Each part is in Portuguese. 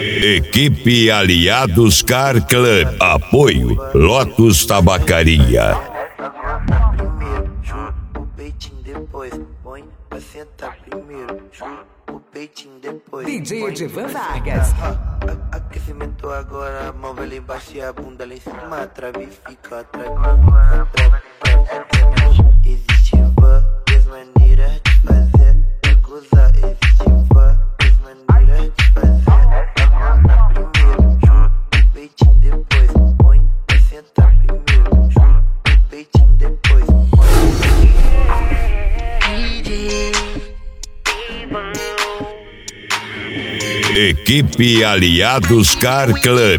Equipe Aliados Car Club. Apoio Lotus Tabacaria. Primeiro, chupa o peitinho depois. Põe pra sentar primeiro. Chupa o peitinho depois. DJ Edivan Vargas. Aquecimento agora, a mão vai lá embaixo e a bunda lá em cima. A trave fica atrás. Existe várias maneiras de fazer. De gozar, existe várias maneiras de fazer. Primeiro, chupa o peitinho depois. Põe pra sentar primeiro. Chupa o peitinho depois. Equipe Aliados Car Club.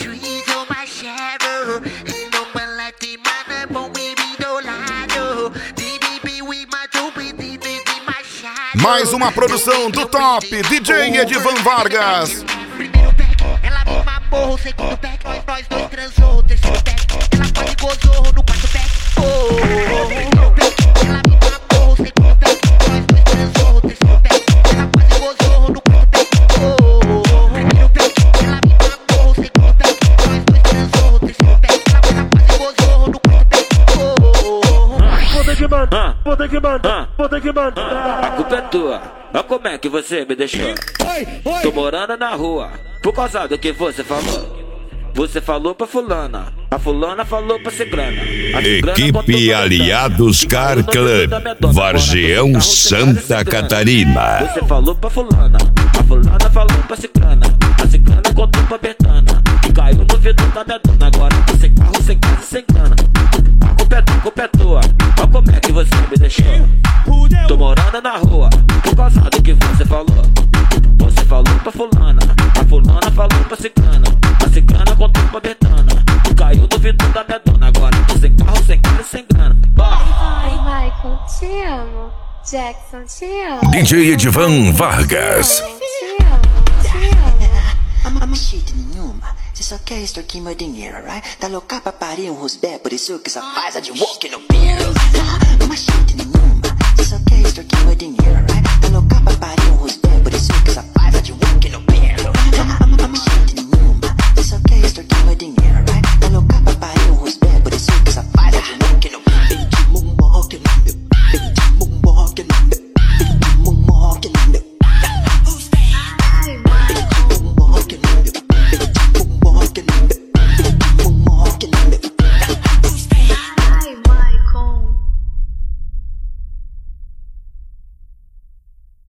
Mais uma produção do top DJ Edivan Vargas. Primeiro pack, ela me mamou. O segundo pack, nós dois transou. O terceiro pack, ela quase gozou no quarto pack. Primeiro pack, ela me mamou. O segundo pack, nós dois transou. O terceiro pack, ela quase gozou no quarto pack. Primeiro pack, ela me mamou. O segundo pack, nós dois transou. O terceiro pack, ela quase gozou no quarto pack. Vou ter que mandar. A culpa é tua, olha como é que você me deixou. Tô morando na rua, por causa do que você falou. Você falou pra fulana, a fulana falou pra ciclana. Equipe Aliados Car Club. Vargião, Santa Catarina. Você falou pra fulana, a fulana falou pra ciclana. A ciclana contou pra Betana, que caiu no vidro da minha dona. Agora tô sem carro, sem casa, sem grana. A culpa é tua, olha como é que você me deixou. Tô morando na rua, por causa do que você falou. Você falou pra fulana, a fulana falou pra ciclana. A ciclana contou pra Betana, que caiu no vidro da minha dona. Agora tô sem carro, sem casa, sem grana. Ai, Michael, te amo. Jackson, te amo. DJ Edivan Vargas. Te amo. Ama shit nenhuma, você só quer extorquir meu dinheiro, right? Tá louca pra parir um rusbé, por isso que só faz a de walk no beer. Ama shit